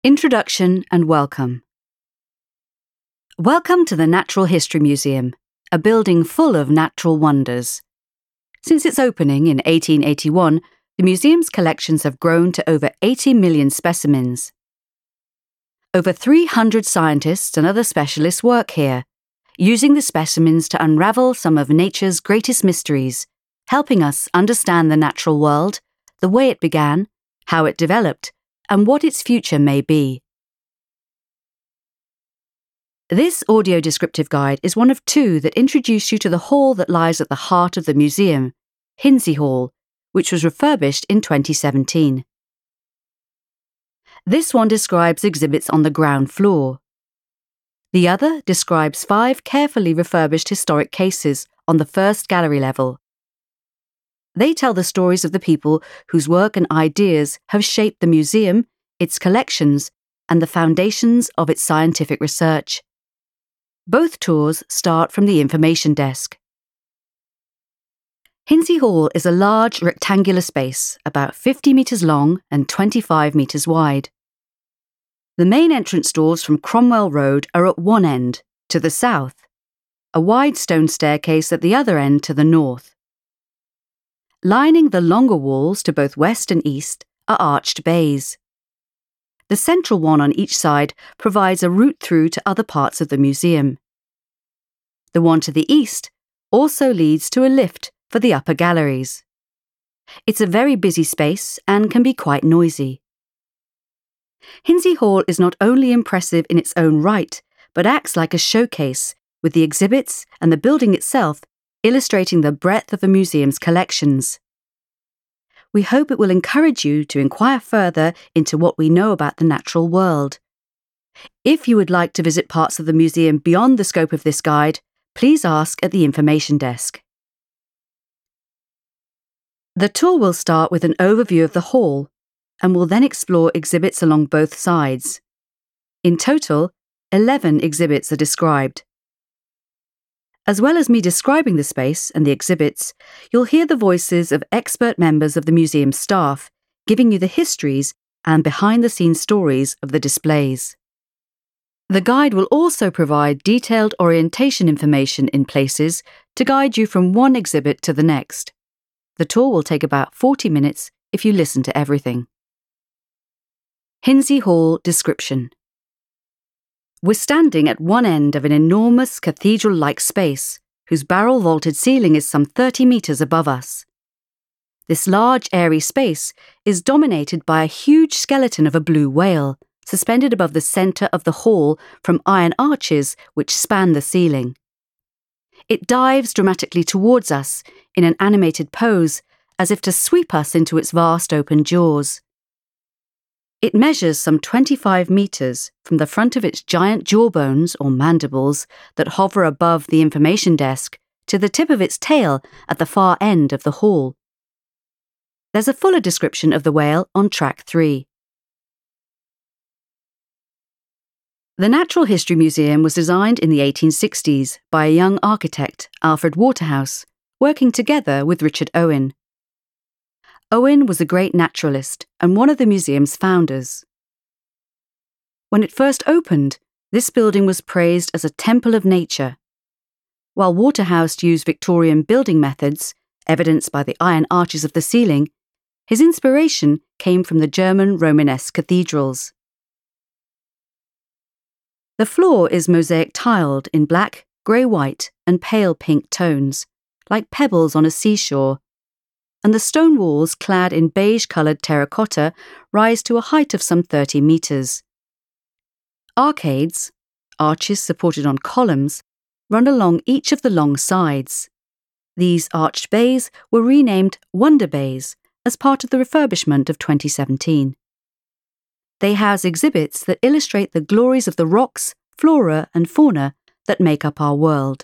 Introduction and welcome. Welcome to the Natural History Museum, a building full of natural wonders. Since its opening in 1881, the museum's collections have grown to over 80 million specimens. Over 300 scientists and other specialists work here, using the specimens to unravel some of nature's greatest mysteries, helping us understand the natural world, the way it began, how it developed, and what its future may be. This audio descriptive guide is one of two that introduce you to the hall that lies at the heart of the museum, Hinsey Hall, which was refurbished in 2017. This one describes exhibits on the ground floor. The other describes 5 carefully refurbished historic cases on the first gallery level. They tell the stories of the people whose work and ideas have shaped the museum, its collections, and the foundations of its scientific research. Both tours start from the information desk. Hinsey Hall is a large rectangular space, about 50 metres long and 25 metres wide. The main entrance doors from Cromwell Road are at one end, to the south, a wide stone staircase at the other end to the north. Lining the longer walls to both west and east are arched bays. The central one on each side provides a route through to other parts of the museum. The one to the east also leads to a lift for the upper galleries. It's a very busy space and can be quite noisy. Hinsey Hall is not only impressive in its own right, but acts like a showcase, with the exhibits and the building itself illustrating the breadth of the museum's collections. We hope it will encourage you to inquire further into what we know about the natural world. If you would like to visit parts of the museum beyond the scope of this guide, please ask at the information desk. The tour will start with an overview of the hall and will then explore exhibits along both sides. In total, 11 exhibits are described. As well as me describing the space and the exhibits, you'll hear the voices of expert members of the museum staff, giving you the histories and behind-the-scenes stories of the displays. The guide will also provide detailed orientation information in places to guide you from one exhibit to the next. The tour will take about 40 minutes if you listen to everything. Hinsey Hall description. We're standing at one end of an enormous cathedral-like space, whose barrel-vaulted ceiling is some 30 metres above us. This large, airy space is dominated by a huge skeleton of a blue whale, suspended above the centre of the hall from iron arches which span the ceiling. It dives dramatically towards us in an animated pose, as if to sweep us into its vast open jaws. It measures some 25 metres from the front of its giant jawbones or mandibles that hover above the information desk to the tip of its tail at the far end of the hall. There's a fuller description of the whale on track 3. The Natural History Museum was designed in the 1860s by a young architect, Alfred Waterhouse, working together with Richard Owen. Owen was a great naturalist and one of the museum's founders. When it first opened, this building was praised as a temple of nature. While Waterhouse used Victorian building methods, evidenced by the iron arches of the ceiling, his inspiration came from the German Romanesque cathedrals. The floor is mosaic tiled in black, grey-white and pale pink tones, like pebbles on a seashore, and the stone walls clad in beige-coloured terracotta rise to a height of some 30 metres. Arcades, arches supported on columns, run along each of the long sides. These arched bays were renamed Wonder Bays as part of the refurbishment of 2017. They house exhibits that illustrate the glories of the rocks, flora and fauna that make up our world.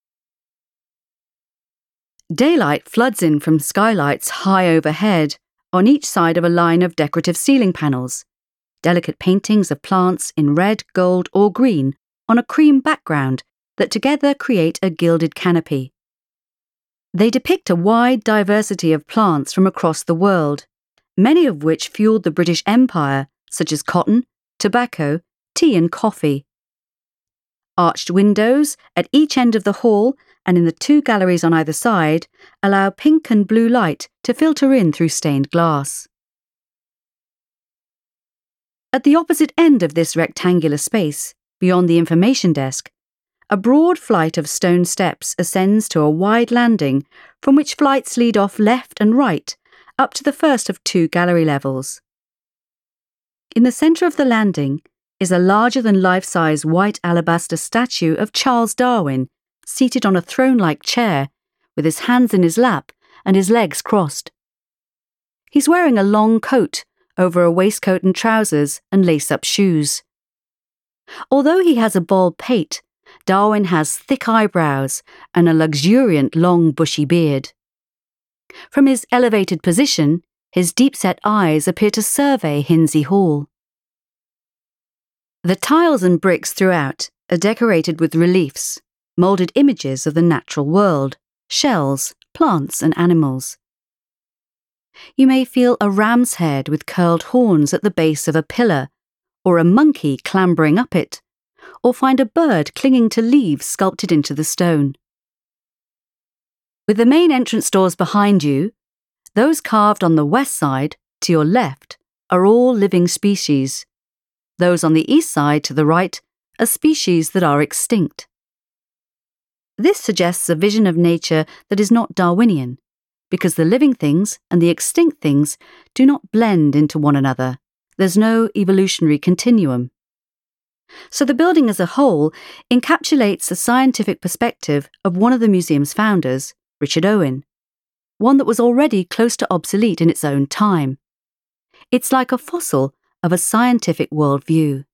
Daylight floods in from skylights high overhead, on each side of a line of decorative ceiling panels, delicate paintings of plants in red, gold or green on a cream background that together create a gilded canopy. They depict a wide diversity of plants from across the world, many of which fueled the British Empire, such as cotton, tobacco, tea and coffee. Arched windows at each end of the hall and in the 2 galleries on either side allow pink and blue light to filter in through stained glass. At the opposite end of this rectangular space, beyond the information desk, a broad flight of stone steps ascends to a wide landing from which flights lead off left and right up to the first of 2 gallery levels. In the centre of the landing is a larger-than-life-size white alabaster statue of Charles Darwin, seated on a throne-like chair, with his hands in his lap and his legs crossed. He's wearing a long coat over a waistcoat and trousers and lace-up shoes. Although he has a bald pate, Darwin has thick eyebrows and a luxuriant long bushy beard. From his elevated position, his deep-set eyes appear to survey Hinsey Hall. The tiles and bricks throughout are decorated with reliefs, moulded images of the natural world, shells, plants and animals. You may feel a ram's head with curled horns at the base of a pillar, or a monkey clambering up it, or find a bird clinging to leaves sculpted into the stone. With the main entrance doors behind you, those carved on the west side, to your left, are all living species. Those on the east side, to the right, are species that are extinct. This suggests a vision of nature that is not Darwinian, because the living things and the extinct things do not blend into one another. There's no evolutionary continuum. So the building as a whole encapsulates a scientific perspective of one of the museum's founders, Richard Owen, one that was already close to obsolete in its own time. It's like a fossil of a scientific worldview.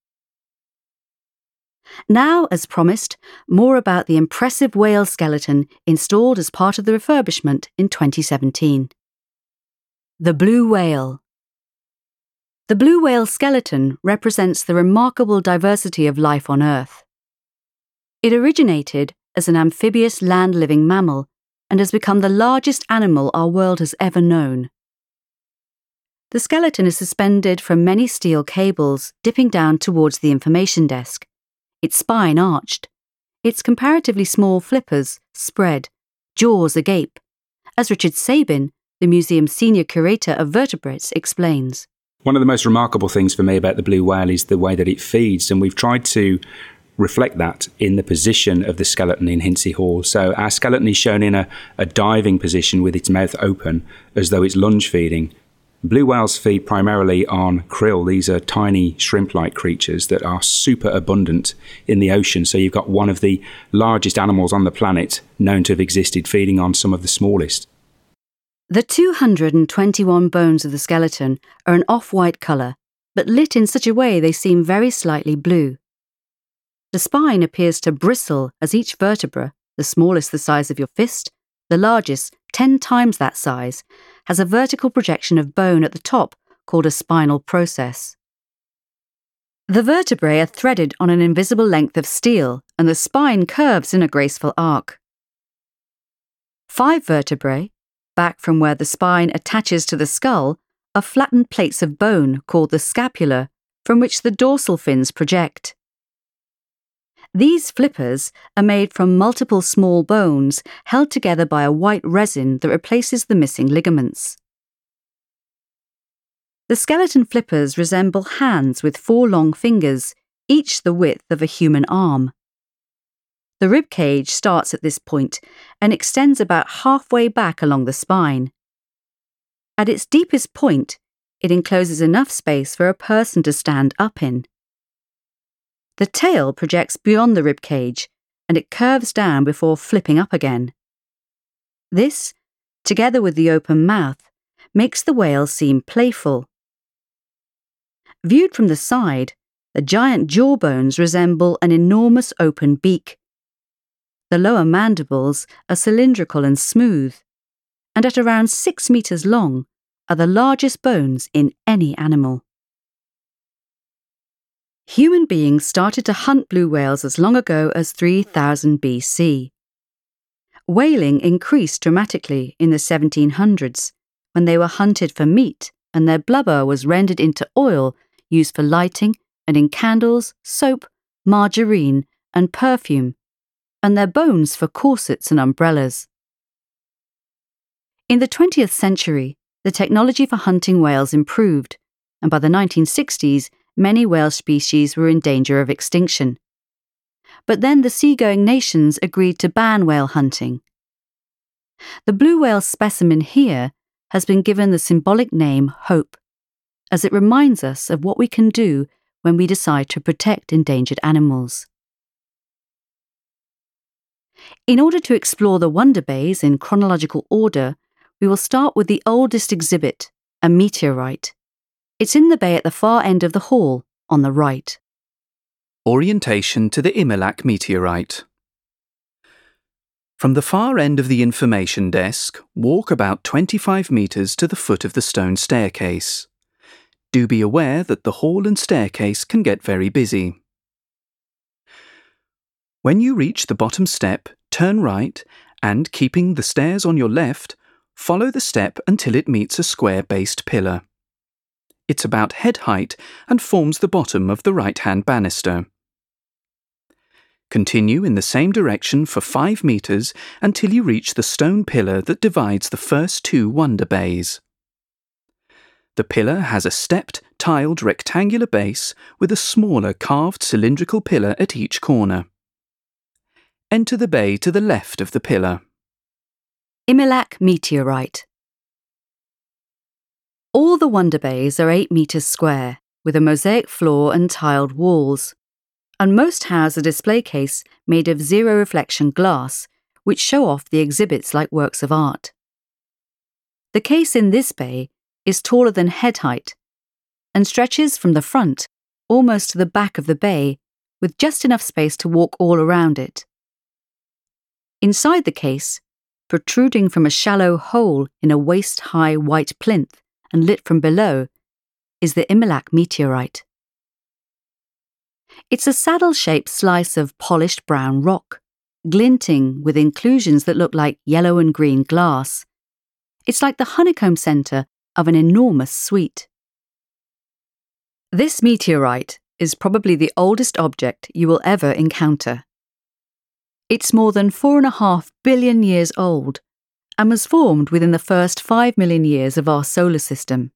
Now, as promised, more about the impressive whale skeleton installed as part of the refurbishment in 2017. The Blue Whale. The blue whale skeleton represents the remarkable diversity of life on Earth. It originated as an amphibious land-living mammal and has become the largest animal our world has ever known. The skeleton is suspended from many steel cables dipping down towards the information desk, its spine arched, its comparatively small flippers spread, jaws agape, as Richard Sabin, the museum's senior curator of vertebrates, explains. One of the most remarkable things for me about the blue whale is the way that it feeds, and we've tried to reflect that in the position of the skeleton in Hinsey Hall. So our skeleton is shown in a diving position with its mouth open, as though it's lunge feeding. Blue whales feed primarily on krill. These are tiny shrimp-like creatures that are super abundant in the ocean. So you've got one of the largest animals on the planet known to have existed feeding on some of the smallest. The 221 bones of the skeleton are an off-white colour, but lit in such a way they seem very slightly blue. The spine appears to bristle as each vertebra, the smallest the size of your fist, the largest 10 times that size, has a vertical projection of bone at the top called a spinal process. The vertebrae are threaded on an invisible length of steel, and the spine curves in a graceful arc. 5 vertebrae, back from where the spine attaches to the skull, are flattened plates of bone called the scapula, from which the dorsal fins project. These flippers are made from multiple small bones held together by a white resin that replaces the missing ligaments. The skeleton flippers resemble hands with 4 long fingers, each the width of a human arm. The rib cage starts at this point and extends about halfway back along the spine. At its deepest point, it encloses enough space for a person to stand up in. The tail projects beyond the rib cage, and it curves down before flipping up again. This, together with the open mouth, makes the whale seem playful. Viewed from the side, the giant jawbones resemble an enormous open beak. The lower mandibles are cylindrical and smooth, and at around 6 meters long, are the largest bones in any animal. Human beings started to hunt blue whales as long ago as 3000 BC. Whaling increased dramatically in the 1700s, when they were hunted for meat and their blubber was rendered into oil used for lighting and in candles, soap, margarine, and perfume, and their bones for corsets and umbrellas. In the 20th century, the technology for hunting whales improved, and by the 1960s, many whale species were in danger of extinction. But then the seagoing nations agreed to ban whale hunting. The blue whale specimen here has been given the symbolic name Hope, as it reminds us of what we can do when we decide to protect endangered animals. In order to explore the Wonder Bays in chronological order, we will start with the oldest exhibit, a meteorite. It's in the bay at the far end of the hall, on the right. Orientation to the Imilac meteorite. From the far end of the information desk, walk about 25 metres to the foot of the stone staircase. Do be aware that the hall and staircase can get very busy. When you reach the bottom step, turn right and, keeping the stairs on your left, follow the step until it meets a square-based pillar. It's about head height and forms the bottom of the right-hand banister. Continue in the same direction for 5 metres until you reach the stone pillar that divides the first 2 Wonder Bays. The pillar has a stepped, tiled rectangular base with a smaller carved cylindrical pillar at each corner. Enter the bay to the left of the pillar. Imilac meteorite. All the Wonder Bays are 8 metres square, with a mosaic floor and tiled walls, and most house a display case made of zero-reflection glass, which show off the exhibits like works of art. The case in this bay is taller than head height, and stretches from the front almost to the back of the bay, with just enough space to walk all around it. Inside the case, protruding from a shallow hole in a waist-high white plinth and lit from below, is the Imilac meteorite. It's a saddle-shaped slice of polished brown rock, glinting with inclusions that look like yellow and green glass. It's like the honeycomb centre of an enormous suite. This meteorite is probably the oldest object you will ever encounter. It's more than 4.5 billion years old and was formed within the first 5 million years of our solar system.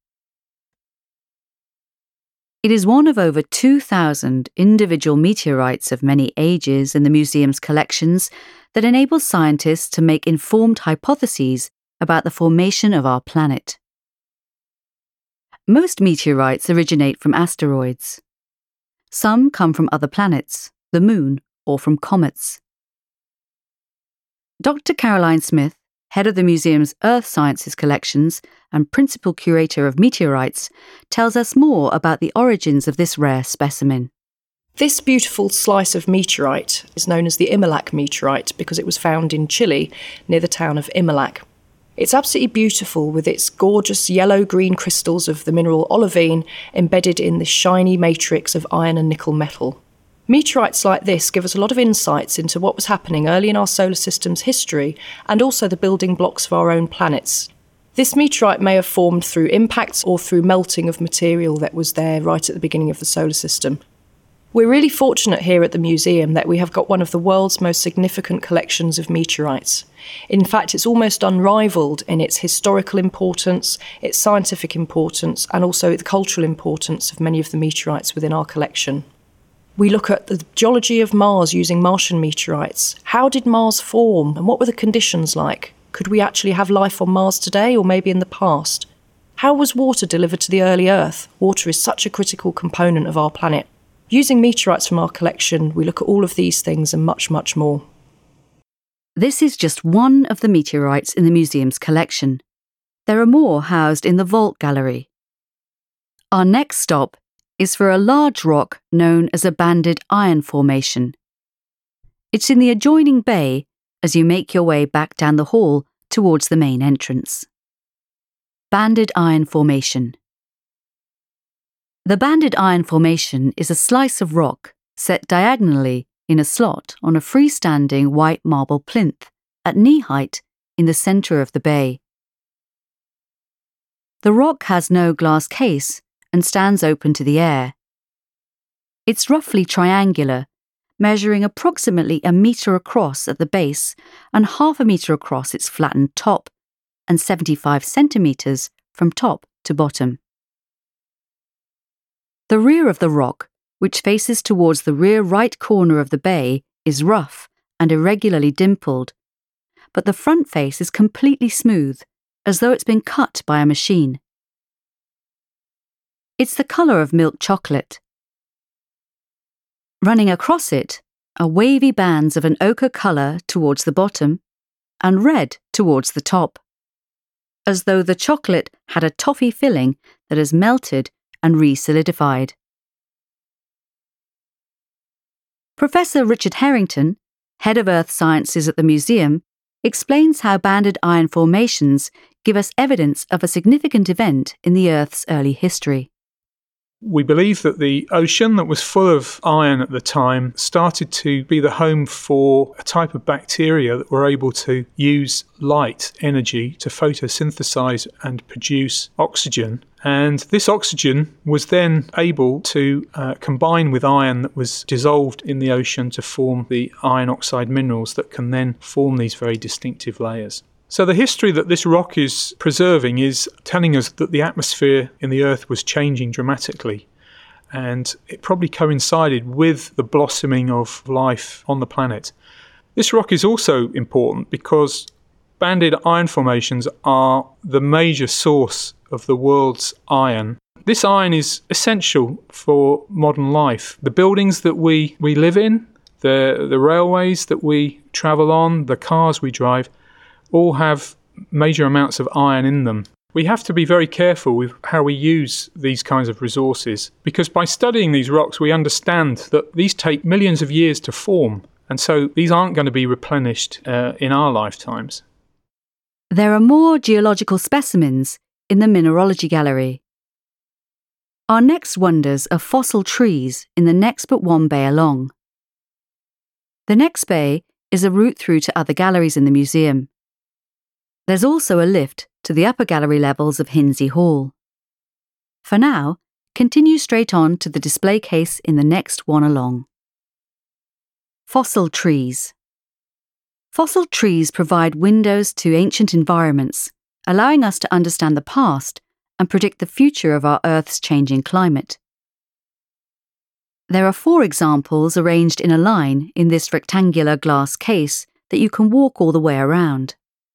It is one of over 2,000 individual meteorites of many ages in the museum's collections that enables scientists to make informed hypotheses about the formation of our planet. Most meteorites originate from asteroids. Some come from other planets, the Moon, or from comets. Dr. Caroline Smith, head of the museum's Earth Sciences collections and principal curator of meteorites, tells us more about the origins of this rare specimen. This beautiful slice of meteorite is known as the Imilac meteorite because it was found in Chile near the town of Imilac. It's absolutely beautiful with its gorgeous yellow-green crystals of the mineral olivine embedded in this shiny matrix of iron and nickel metal. Meteorites like this give us a lot of insights into what was happening early in our solar system's history and also the building blocks of our own planets. This meteorite may have formed through impacts or through melting of material that was there right at the beginning of the solar system. We're really fortunate here at the museum that we have got one of the world's most significant collections of meteorites. In fact, it's almost unrivaled in its historical importance, its scientific importance, and also the cultural importance of many of the meteorites within our collection. We look at the geology of Mars using Martian meteorites. How did Mars form and what were the conditions like? Could we actually have life on Mars today or maybe in the past? How was water delivered to the early Earth? Water is such a critical component of our planet. Using meteorites from our collection, we look at all of these things and much, much more. This is just one of the meteorites in the museum's collection. There are more housed in the Vault Gallery. Our next stop is for a large rock known as a banded iron formation. It's in the adjoining bay as you make your way back down the hall towards the main entrance. Banded iron formation. The banded iron formation is a slice of rock set diagonally in a slot on a freestanding white marble plinth at knee height in the centre of the bay. The rock has no glass case and stands open to the air. It's roughly triangular, measuring approximately 1 metre across at the base and 0.5 metre across its flattened top, and 75 centimetres from top to bottom. The rear of the rock, which faces towards the rear right corner of the bay, is rough and irregularly dimpled, but the front face is completely smooth, as though it's been cut by a machine. It's the colour of milk chocolate. Running across it are wavy bands of an ochre colour towards the bottom and red towards the top, as though the chocolate had a toffee filling that has melted and re-solidified. Professor Richard Harrington, head of Earth Sciences at the museum, explains how banded iron formations give us evidence of a significant event in the Earth's early history. We believe that the ocean that was full of iron at the time started to be the home for a type of bacteria that were able to use light energy to photosynthesize and produce oxygen. And this oxygen was then able to combine with iron that was dissolved in the ocean to form the iron oxide minerals that can then form these very distinctive layers. So the history that this rock is preserving is telling us that the atmosphere in the Earth was changing dramatically, and it probably coincided with the blossoming of life on the planet. This rock is also important because banded iron formations are the major source of the world's iron. This iron is essential for modern life. The buildings that we live in, the railways that we travel on, the cars we drive, all have major amounts of iron in them. We have to be very careful with how we use these kinds of resources, because by studying these rocks we understand that these take millions of years to form, and so these aren't going to be replenished in our lifetimes. There are more geological specimens in the Mineralogy Gallery. Our next wonders are fossil trees in the next but one bay along. The next bay is a route through to other galleries in the museum. There's also a lift to the upper gallery levels of Hinsey Hall. For now, continue straight on to the display case in the next one along. Fossil trees. Fossil trees provide windows to ancient environments, allowing us to understand the past and predict the future of our Earth's changing climate. There are 4 examples arranged in a line in this rectangular glass case that you can walk all the way around.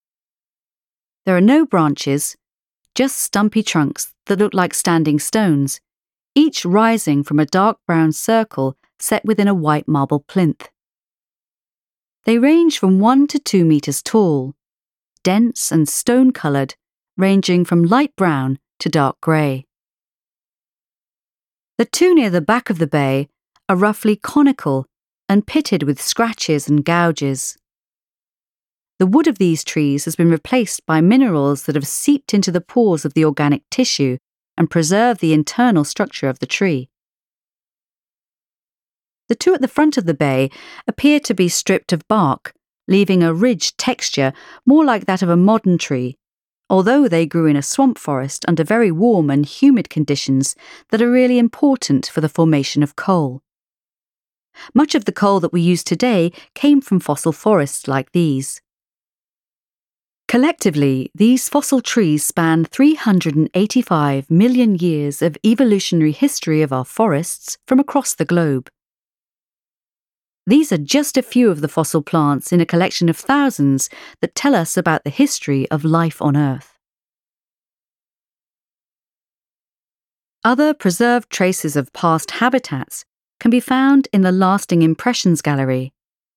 There are no branches, just stumpy trunks that look like standing stones, each rising from a dark brown circle set within a white marble plinth. They range from 1 to 2 metres tall, dense and stone-coloured, ranging from light brown to dark grey. The 2 near the back of the bay are roughly conical and pitted with scratches and gouges. The wood of these trees has been replaced by minerals that have seeped into the pores of the organic tissue and preserve the internal structure of the tree. The 2 at the front of the bay appear to be stripped of bark, leaving a ridged texture more like that of a modern tree, although they grew in a swamp forest under very warm and humid conditions that are really important for the formation of coal. Much of the coal that we use today came from fossil forests like these. Collectively, these fossil trees span 385 million years of evolutionary history of our forests from across the globe. These are just a few of the fossil plants in a collection of thousands that tell us about the history of life on Earth. Other preserved traces of past habitats can be found in the Lasting Impressions Gallery.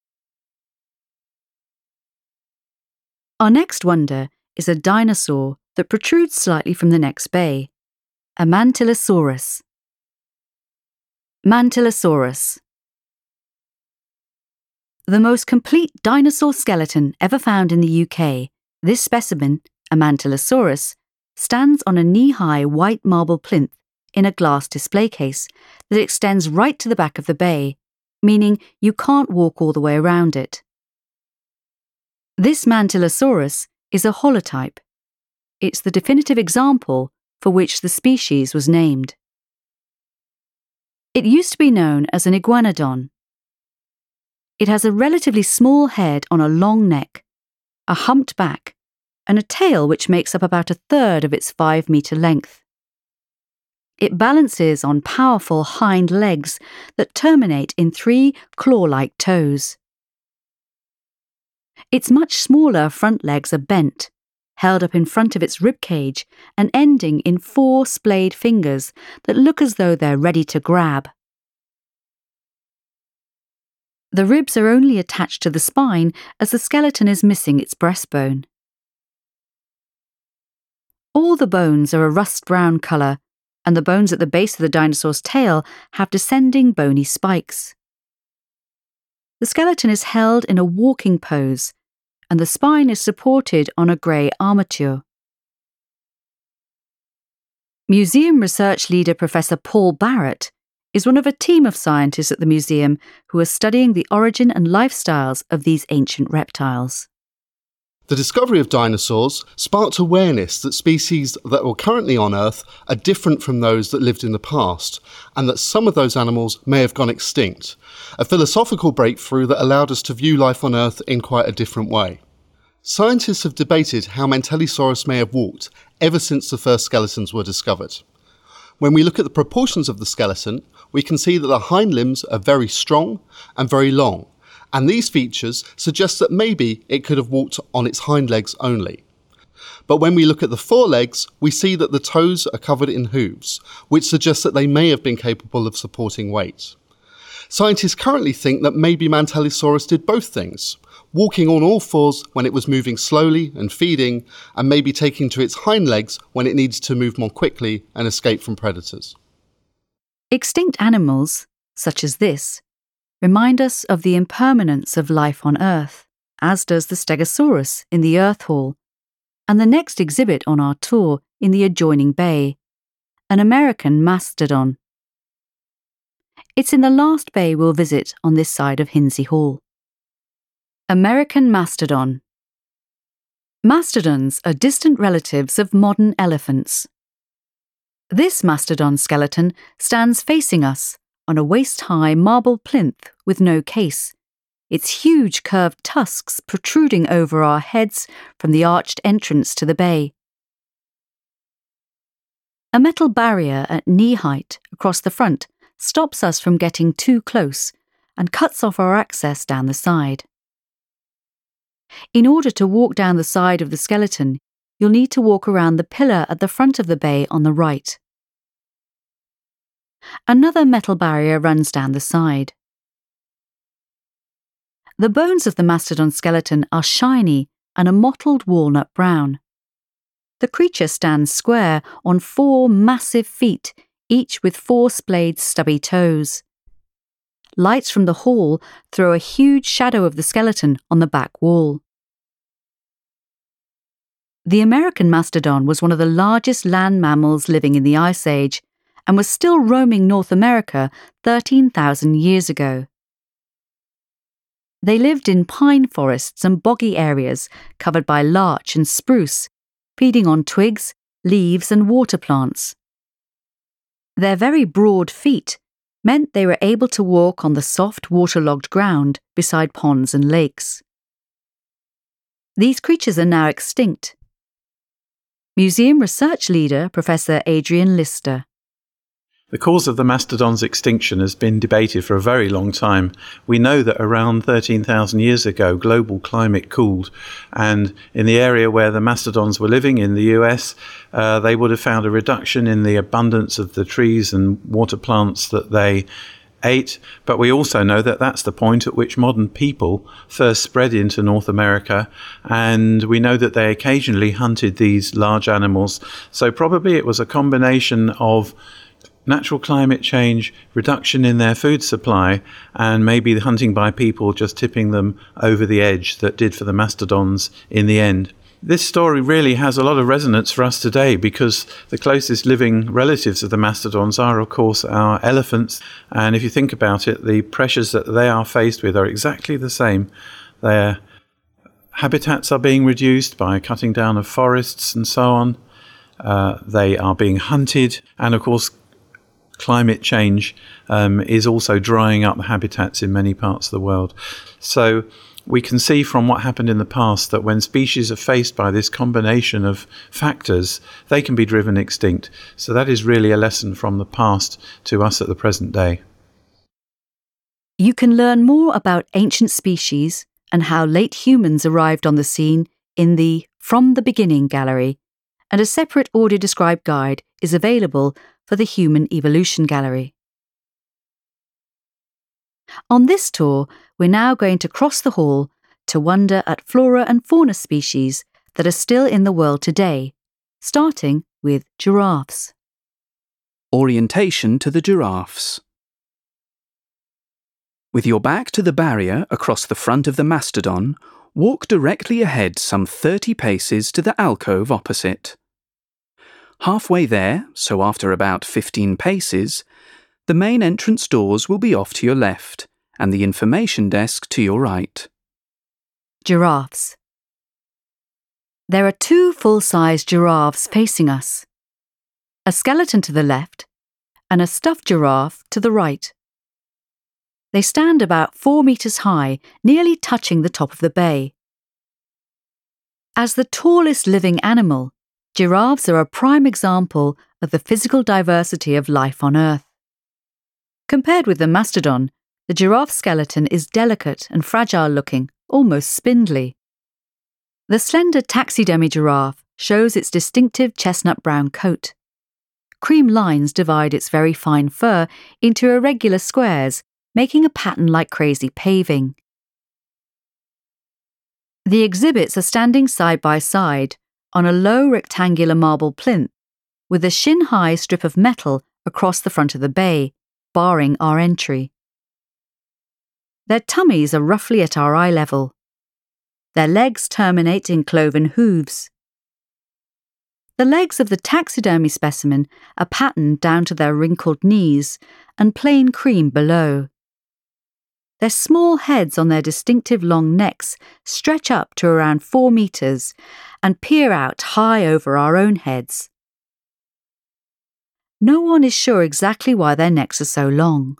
Our next wonder is a dinosaur that protrudes slightly from the next bay, a Mantillosaurus. Mantillosaurus. The most complete dinosaur skeleton ever found in the UK, this specimen, a Mantillosaurus, stands on a knee-high white marble plinth in a glass display case that extends right to the back of the bay, meaning you can't walk all the way around it. This Mantillosaurus is a holotype. It's the definitive example for which the species was named. It used to be known as an iguanodon. It has a relatively small head on a long neck, a humped back, and a tail which makes up about a third of its 5-metre length. It balances on powerful hind legs that terminate in 3 claw-like toes. Its much smaller front legs are bent, held up in front of its rib cage and ending in 4 splayed fingers that look as though they're ready to grab. The ribs are only attached to the spine as the skeleton is missing its breastbone. All the bones are a rust-brown colour, and the bones at the base of the dinosaur's tail have descending bony spikes. The skeleton is held in a walking pose, and the spine is supported on a grey armature. Museum research leader Professor Paul Barrett is one of a team of scientists at the museum who are studying the origin and lifestyles of these ancient reptiles. The discovery of dinosaurs sparked awareness that species that were currently on Earth are different from those that lived in the past, and that some of those animals may have gone extinct, a philosophical breakthrough that allowed us to view life on Earth in quite a different way. Scientists have debated how Mantellisaurus may have walked ever since the first skeletons were discovered. When we look at the proportions of the skeleton, we can see that the hind limbs are very strong and very long, and these features suggest that maybe it could have walked on its hind legs only. But when we look at the forelegs, we see that the toes are covered in hooves, which suggests that they may have been capable of supporting weight. Scientists currently think that maybe Mantellisaurus did both things, walking on all fours when it was moving slowly and feeding, and maybe taking to its hind legs when it needed to move more quickly and escape from predators. Extinct animals, such as this, remind us of the impermanence of life on Earth, as does the Stegosaurus in the Earth Hall, and the next exhibit on our tour in the adjoining bay, an American mastodon. It's in the last bay we'll visit on this side of Hinsey Hall. American mastodon. Mastodons are distant relatives of modern elephants. This mastodon skeleton stands facing us on a waist-high marble plinth with no case, its huge curved tusks protruding over our heads from the arched entrance to the bay. A metal barrier at knee height across the front stops us from getting too close and cuts off our access down the side. In order to walk down the side of the skeleton, you'll need to walk around the pillar at the front of the bay on the right. Another metal barrier runs down the side. The bones of the mastodon skeleton are shiny and a mottled walnut brown. The creature stands square on 4 massive feet, each with 4 splayed stubby toes. Lights from the hall throw a huge shadow of the skeleton on the back wall. The American mastodon was one of the largest land mammals living in the Ice Age, and was still roaming North America 13,000 years ago. They lived in pine forests and boggy areas covered by larch and spruce, feeding on twigs, leaves and water plants. Their very broad feet meant they were able to walk on the soft waterlogged ground beside ponds and lakes. These creatures are now extinct. Museum research leader Professor Adrian Lister. The cause of the mastodon's extinction has been debated for a very long time. We know that around 13,000 years ago, global climate cooled, and in the area where the mastodons were living in the US, they would have found a reduction in the abundance of the trees and water plants that they ate. But we also know that that's the point at which modern people first spread into North America, and we know that they occasionally hunted these large animals. So probably it was a combination of natural climate change, reduction in their food supply, and maybe the hunting by people just tipping them over the edge that did for the mastodons in the end. This story really has a lot of resonance for us today because the closest living relatives of the mastodons are, of course, our elephants. And if you think about it, the pressures that they are faced with are exactly the same. Their habitats are being reduced by cutting down of forests and so on. They are being hunted, and of course climate change is also drying up the habitats in many parts of the world. So we can see from what happened in the past that when species are faced by this combination of factors, they can be driven extinct. So that is really a lesson from the past to us at the present day. You can learn more about ancient species and how late humans arrived on the scene in the From the Beginning gallery, and a separate audio-described guide is available for the Human Evolution Gallery. On this tour, we're now going to cross the hall to wonder at flora and fauna species that are still in the world today, starting with giraffes. Orientation to the giraffes. With your back to the barrier across the front of the mastodon, walk directly ahead some 30 paces to the alcove opposite. Halfway there, so after about 15 paces, the main entrance doors will be off to your left and the information desk to your right. Giraffes. There are two full-size giraffes facing us. A skeleton to the left and a stuffed giraffe to the right. They stand about 4 meters high, nearly touching the top of the bay. As the tallest living animal, giraffes are a prime example of the physical diversity of life on Earth. Compared with the mastodon, the giraffe skeleton is delicate and fragile-looking, almost spindly. The slender taxidermy giraffe shows its distinctive chestnut-brown coat. Cream lines divide its very fine fur into irregular squares, making a pattern like crazy paving. The exhibits are standing side by side on a low rectangular marble plinth with a shin-high strip of metal across the front of the bay, barring our entry. Their tummies are roughly at our eye level. Their legs terminate in cloven hooves. The legs of the taxidermy specimen are patterned down to their wrinkled knees and plain cream below. Their small heads on their distinctive long necks stretch up to around 4 meters and peer out high over our own heads. No one is sure exactly why their necks are so long.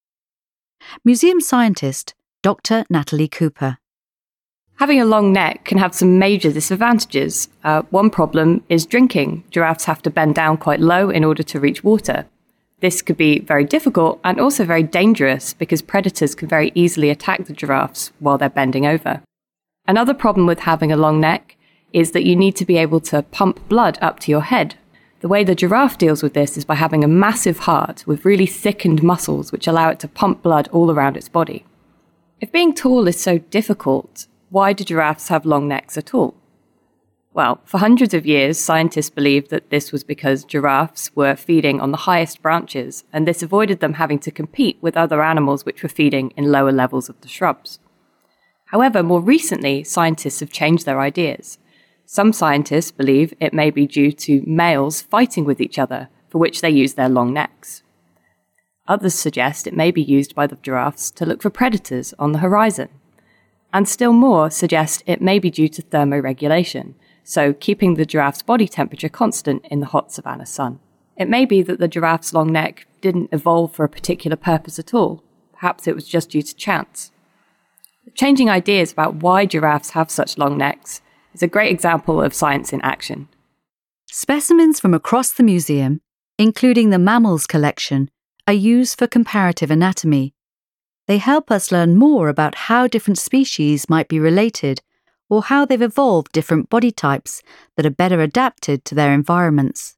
Museum scientist Dr. Natalie Cooper. Having a long neck can have some major disadvantages. One problem is drinking. Giraffes have to bend down quite low in order to reach water. This could be very difficult and also very dangerous because predators can very easily attack the giraffes while they're bending over. Another problem with having a long neck is that you need to be able to pump blood up to your head. The way the giraffe deals with this is by having a massive heart with really thickened muscles which allow it to pump blood all around its body. If being tall is so difficult, why do giraffes have long necks at all? Well, for hundreds of years, scientists believed that this was because giraffes were feeding on the highest branches, and this avoided them having to compete with other animals which were feeding in lower levels of the shrubs. However, more recently, scientists have changed their ideas. Some scientists believe it may be due to males fighting with each other, for which they use their long necks. Others suggest it may be used by the giraffes to look for predators on the horizon. And still more suggest it may be due to thermoregulation, so keeping the giraffe's body temperature constant in the hot savanna sun. It may be that the giraffe's long neck didn't evolve for a particular purpose at all. Perhaps it was just due to chance. Changing ideas about why giraffes have such long necks is a great example of science in action. Specimens from across the museum, including the mammals collection, are used for comparative anatomy. They help us learn more about how different species might be related or how they've evolved different body types that are better adapted to their environments.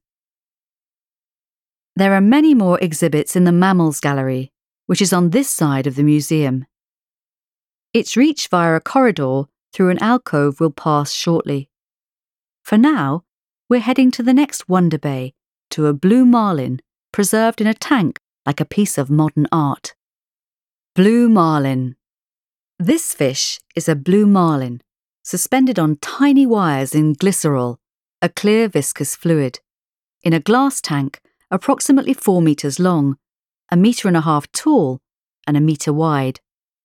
There are many more exhibits in the Mammals Gallery, which is on this side of the museum. It's reached via a corridor through an alcove we'll pass shortly. For now, we're heading to the next Wonder Bay, to a blue marlin preserved in a tank like a piece of modern art. Blue marlin. This fish is a blue marlin, suspended on tiny wires in glycerol, a clear viscous fluid, in a glass tank approximately 4 meters long, 1.5 meters tall, and 1 meter wide.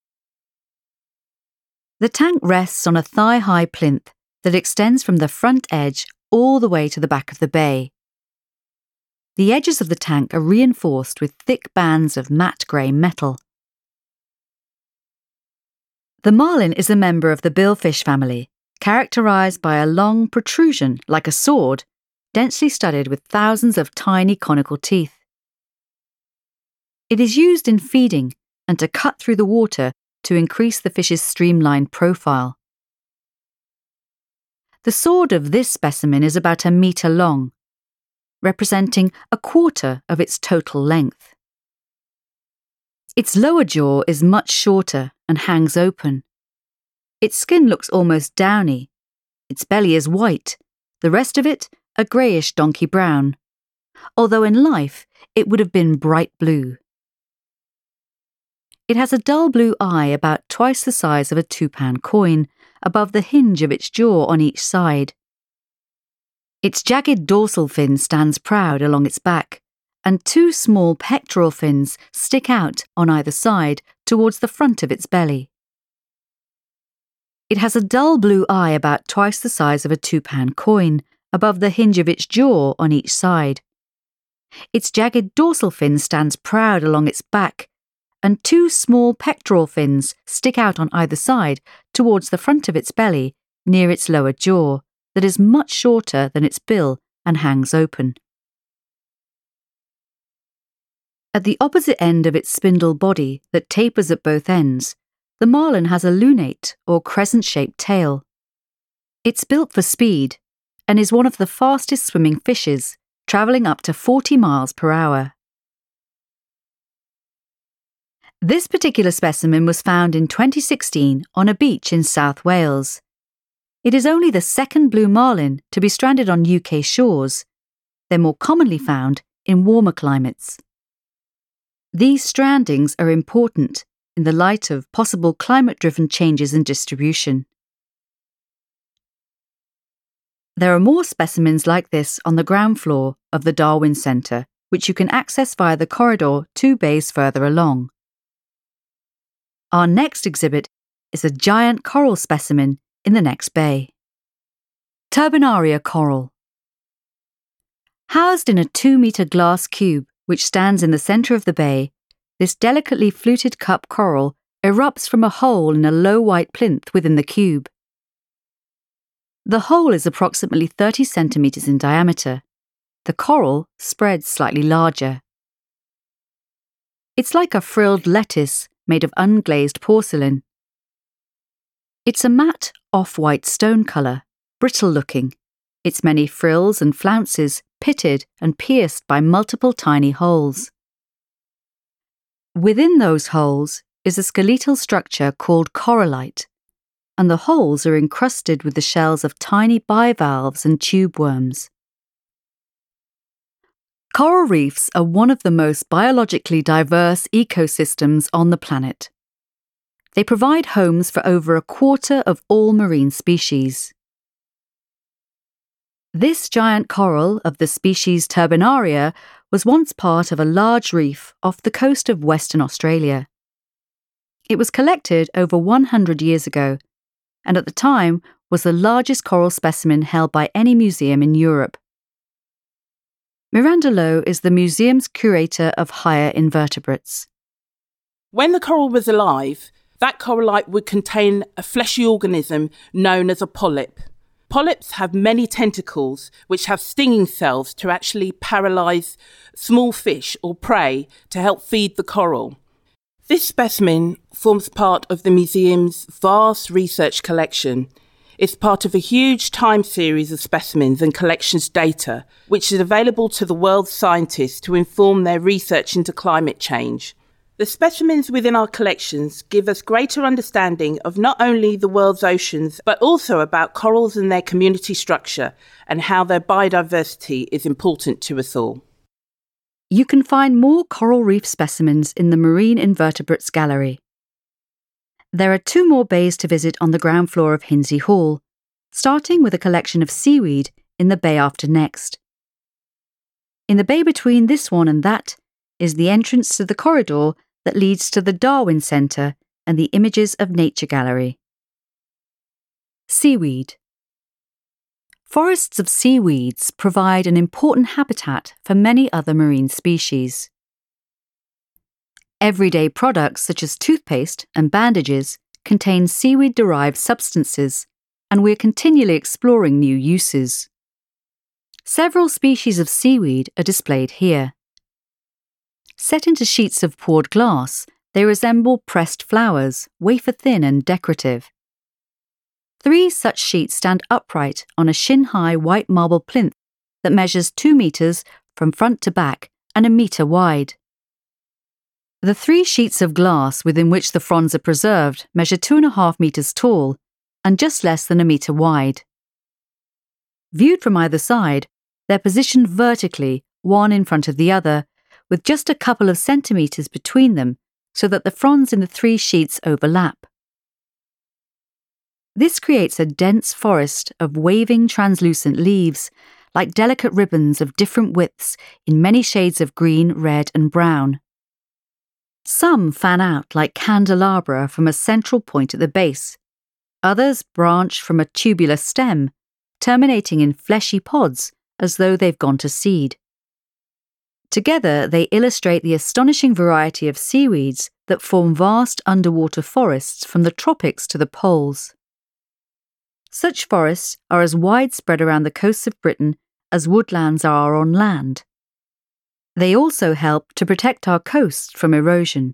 The tank rests on a thigh-high plinth that extends from the front edge all the way to the back of the bay. The edges of the tank are reinforced with thick bands of matte grey metal. The marlin is a member of the billfish family, characterised by a long protrusion like a sword, densely studded with thousands of tiny conical teeth. It is used in feeding and to cut through the water to increase the fish's streamlined profile. The sword of this specimen is about 1 metre long, representing 1/4 of its total length. Its lower jaw is much shorter and hangs open. Its skin looks almost downy. Its belly is white, the rest of it a greyish donkey brown, although in life it would have been bright blue. It has a dull blue eye about twice the size of a £2 coin above the hinge of its jaw on each side. Its jagged dorsal fin stands proud along its back, and 2 small pectoral fins stick out on either side towards the front of its belly. It has a dull blue eye about twice the size of a £2 coin above the hinge of its jaw on each side. Its jagged dorsal fin stands proud along its back, and 2 small pectoral fins stick out on either side towards the front of its belly near its lower jaw, that is much shorter than its bill and hangs open. At the opposite end of its spindle body that tapers at both ends, the marlin has a lunate or crescent-shaped tail. It's built for speed and is one of the fastest swimming fishes, travelling up to 40 miles per hour. This particular specimen was found in 2016 on a beach in South Wales. It is only the second blue marlin to be stranded on UK shores. They're more commonly found in warmer climates. These strandings are important in the light of possible climate-driven changes in distribution. There are more specimens like this on the ground floor of the Darwin Centre, which you can access via the corridor 2 bays further along. Our next exhibit is a giant coral specimen in the next bay. Turbinaria coral. Housed in a 2-metre glass cube which stands in the centre of the bay, this delicately fluted cup coral erupts from a hole in a low white plinth within the cube. The hole is approximately 30 centimetres in diameter. The coral spreads slightly larger. It's like a frilled lettuce made of unglazed porcelain. It's a matte, off-white stone colour, brittle-looking, its many frills and flounces pitted and pierced by multiple tiny holes. Within those holes is a skeletal structure called corallite, and the holes are encrusted with the shells of tiny bivalves and tube worms. Coral reefs are one of the most biologically diverse ecosystems on the planet. They provide homes for over 1/4 of all marine species. This giant coral of the species Turbinaria was once part of a large reef off the coast of Western Australia. It was collected over 100 years ago, and at the time was the largest coral specimen held by any museum in Europe. Miranda Lowe is the museum's curator of higher invertebrates. When the coral was alive, that corallite would contain a fleshy organism known as a polyp. Polyps have many tentacles which have stinging cells to actually paralyse small fish or prey to help feed the coral. This specimen forms part of the museum's vast research collection. It's part of a huge time series of specimens and collections data, which is available to the world's scientists to inform their research into climate change. The specimens within our collections give us greater understanding of not only the world's oceans, but also about corals and their community structure and how their biodiversity is important to us all. You can find more coral reef specimens in the Marine Invertebrates Gallery. There are 2 more bays to visit on the ground floor of Hinsey Hall, starting with a collection of seaweed in the bay after next. In the bay between this one and that is the entrance to the corridor that leads to the Darwin Centre and the Images of Nature Gallery. Seaweed. Forests of seaweeds provide an important habitat for many other marine species. Everyday products such as toothpaste and bandages contain seaweed-derived substances, and we are continually exploring new uses. Several species of seaweed are displayed here. Set into sheets of poured glass, they resemble pressed flowers, wafer-thin and decorative. 3 such sheets stand upright on a shin-high white marble plinth that measures 2 meters from front to back and 1 meter wide. The 3 sheets of glass within which the fronds are preserved measure 2.5 meters tall and just less than 1 meter wide. Viewed from either side, they're positioned vertically, one in front of the other, with just a couple of centimeters between them so that the fronds in the 3 sheets overlap. This creates a dense forest of waving translucent leaves, like delicate ribbons of different widths in many shades of green, red and brown. Some fan out like candelabra from a central point at the base. Others branch from a tubular stem, terminating in fleshy pods as though they've gone to seed. Together, they illustrate the astonishing variety of seaweeds that form vast underwater forests from the tropics to the poles. Such forests are as widespread around the coasts of Britain as woodlands are on land. They also help to protect our coasts from erosion.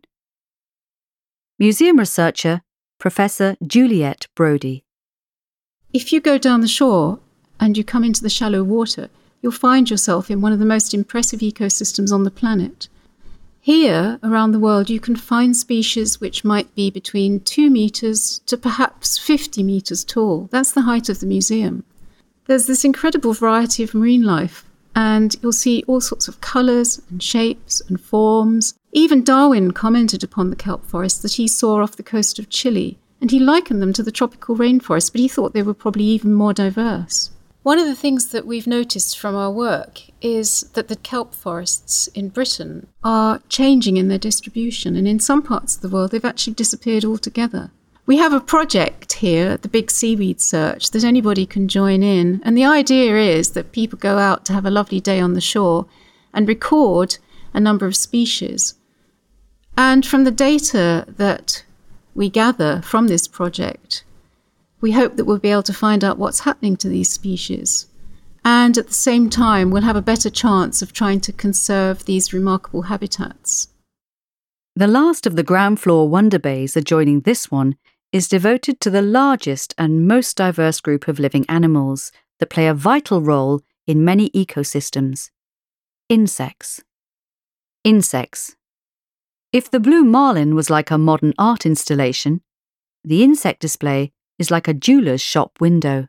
Museum researcher Professor Juliette Brodie. If you go down the shore and you come into the shallow water, you'll find yourself in one of the most impressive ecosystems on the planet. Here, around the world, you can find species which might be between 2 meters to perhaps 50 meters tall. That's the height of the museum. There's this incredible variety of marine life, and you'll see all sorts of colours and shapes and forms. Even Darwin commented upon the kelp forests that he saw off the coast of Chile, and he likened them to the tropical rainforest, but he thought they were probably even more diverse. One of the things that we've noticed from our work is that the kelp forests in Britain are changing in their distribution, and in some parts of the world they've actually disappeared altogether. We have a project here, the Big Seaweed Search, that anybody can join in, and the idea is that people go out to have a lovely day on the shore and record a number of species. And from the data that we gather from this project, we hope that we'll be able to find out what's happening to these species. And at the same time, we'll have a better chance of trying to conserve these remarkable habitats. The last of the ground floor wonder bays adjoining this one is devoted to the largest and most diverse group of living animals that play a vital role in many ecosystems. Insects. Insects. If the blue marlin was like a modern art installation, the insect display is like a jeweller's shop window.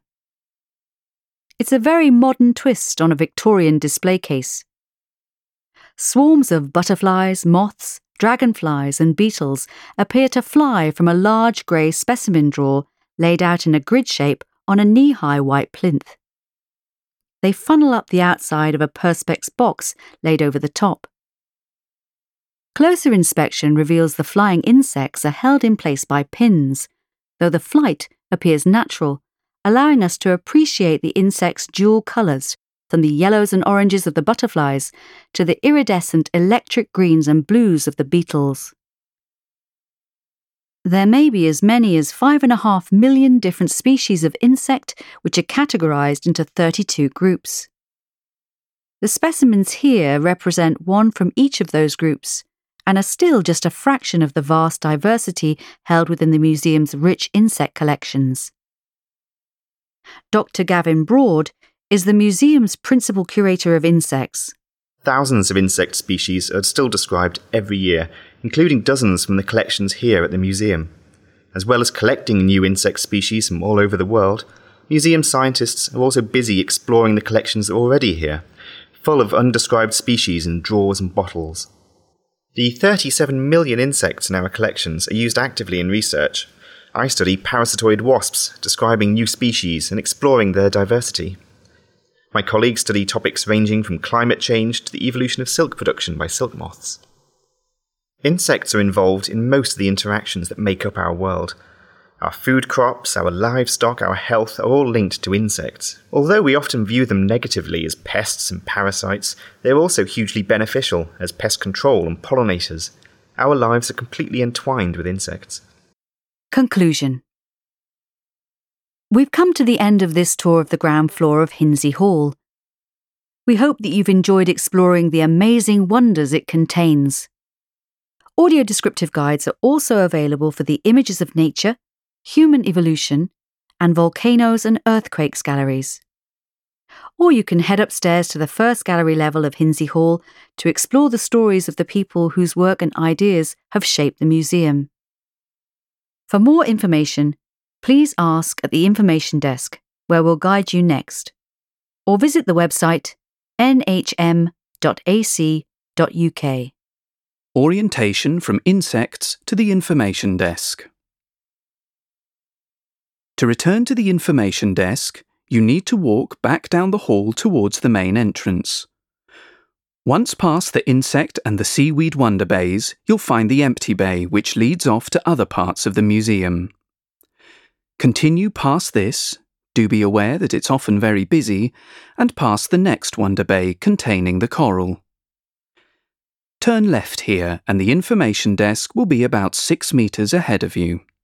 It's a very modern twist on a Victorian display case. Swarms of butterflies, moths, dragonflies and beetles appear to fly from a large grey specimen drawer laid out in a grid shape on a knee-high white plinth. They funnel up the outside of a perspex box laid over the top. Closer inspection reveals the flying insects are held in place by pins, though the flight appears natural, allowing us to appreciate the insects' dual colours, from the yellows and oranges of the butterflies to the iridescent electric greens and blues of the beetles. There may be as many as 5.5 million different species of insect which are categorised into 32 groups. The specimens here represent one from each of those groups, and are still just a fraction of the vast diversity held within the museum's rich insect collections. Dr. Gavin Broad is the museum's principal curator of insects. Thousands of insect species are still described every year, including dozens from the collections here at the museum. As well as collecting new insect species from all over the world, museum scientists are also busy exploring the collections already here, full of undescribed species in drawers and bottles. The 37 million insects in our collections are used actively in research. I study parasitoid wasps, describing new species and exploring their diversity. My colleagues study topics ranging from climate change to the evolution of silk production by silk moths. Insects are involved in most of the interactions that make up our world. Our food crops, our livestock, our health are all linked to insects. Although we often view them negatively as pests and parasites, they are also hugely beneficial as pest control and pollinators. Our lives are completely entwined with insects. Conclusion. We've come to the end of this tour of the ground floor of Hinsey Hall. We hope that you've enjoyed exploring the amazing wonders it contains. Audio descriptive guides are also available for the Images of Nature, Human Evolution, and Volcanoes and Earthquakes galleries. Or you can head upstairs to the first gallery level of Hinsey Hall to explore the stories of the people whose work and ideas have shaped the museum. For more information, please ask at the information desk, where we'll guide you next, or visit the website nhm.ac.uk. Orientation from insects to the information desk. To return to the information desk, you need to walk back down the hall towards the main entrance. Once past the insect and the seaweed wonder bays, you'll find the empty bay, which leads off to other parts of the museum. Continue past this, do be aware that it's often very busy, and past the next wonder bay containing the coral. Turn left here and the information desk will be about 6 meters ahead of you.